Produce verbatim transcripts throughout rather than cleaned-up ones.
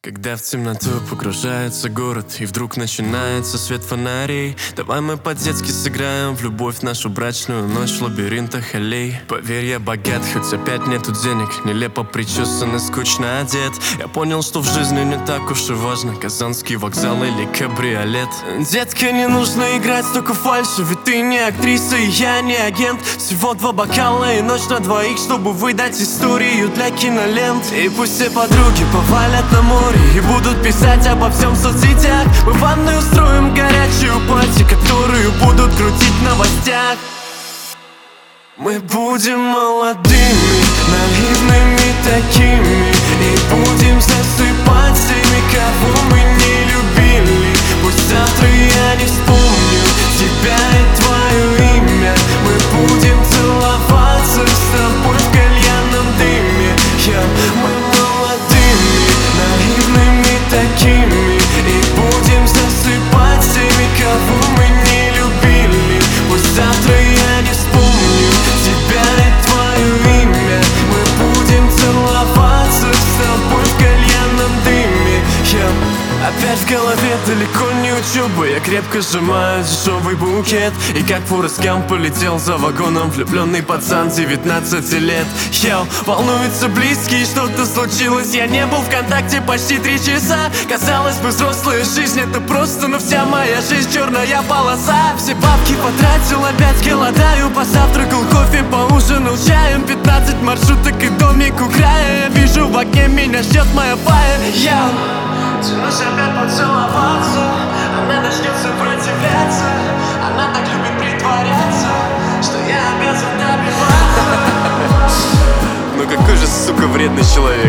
Когда в темноту погружается город, и вдруг начинается свет фонарей, давай мы по-детски сыграем в любовь нашу брачную ночь в лабиринтах аллей. Поверь, я богат, хоть опять нету денег, нелепо причесан и скучно одет. Я понял, что в жизни не так уж и важно Казанский вокзал или кабриолет. Детка, не нужно играть столько фальши, ведь ты не актриса и я не агент. Всего два бокала и ночь на двоих, чтобы выдать историю для кинолент. И пусть все подруги повалят на море и будут писать обо всем в соцсетях. Мы в ванной устроим горячую пати, которую будут крутить в новостях. Мы будем молодыми, наивными такими, и будем засыпать теми, кого мы не любили. Пусть завтра я не вспомню тебя и твое имя. Мы будем целоваться с тобой в кальянном дыме. Yeah. Мы молодыми, наивными такими, и будем засыпать теми, кого мы не любили. Пусть завтра я не вспомню тебя и твое имя. Мы будем целоваться с тобой в кальянном дыме. Yeah. Опять в голове далеко не учеба, я крепко сжимаю дешевый букет. И как Форест Гамп полетел за вагоном влюбленный пацан девятнадцати лет. Йоу, волнуются близкие, что-то случилось. Я не был в контакте почти три часа. Казалось бы, взрослая жизнь это просто, но вся моя жизнь черная полоса. Все бабки потратил, опять голодаю. Позавтракал кофе, поужинал чаем. Пятнадцать маршруток и домик у края. Я вижу в окне, меня ждет моя пая. Йоу, тянусь опять поцеловаться. Она начнет сопротивляться. Она так любит притворяться, что я обязан добиваться. Ну какой же, сука, вредный человек.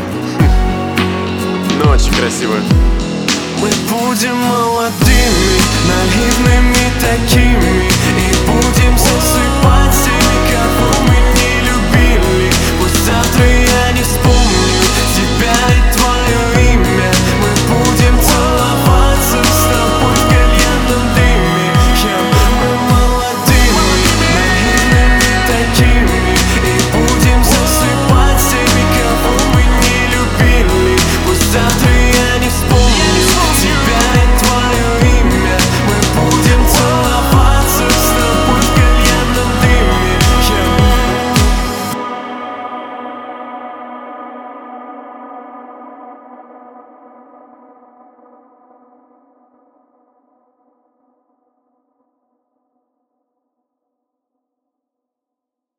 Но очень красиво. Мы будем молодыми, наивными такими, и будем засыпать теми, кого мы